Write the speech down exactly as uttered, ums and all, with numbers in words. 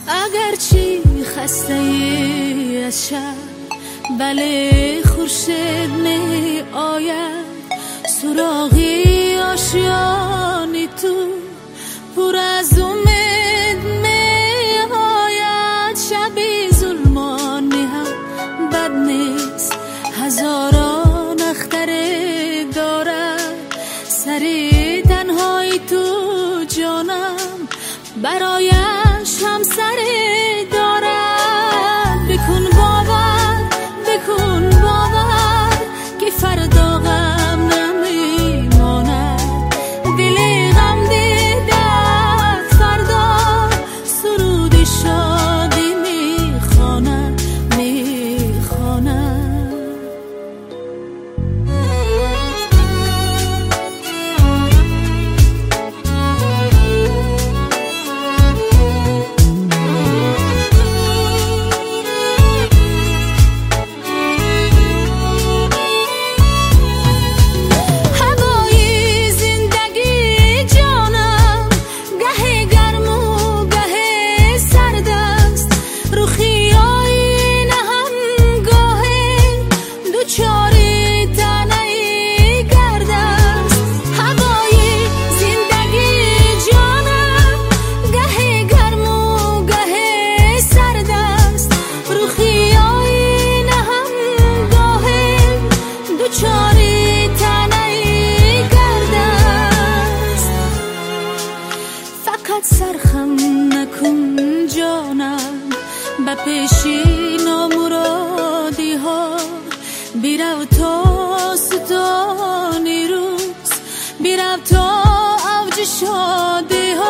اگرچه خسته ای از شب بله خورشید می آید سراغی آشیانی تو پر از امید می آید شبی ظلمانی هم بد نیست هزاران اختره دارد سری تنهایی تو جانم برایش هم سری دارد بکن باور بکن باور که فردا غم نمیماند دل غم دیده فردا سرود شادی میخواند میخواند سرخم نکن جانم به پیشی نامرادی ها بیرو تا ستانی روز بیرو تا اوج شادی ها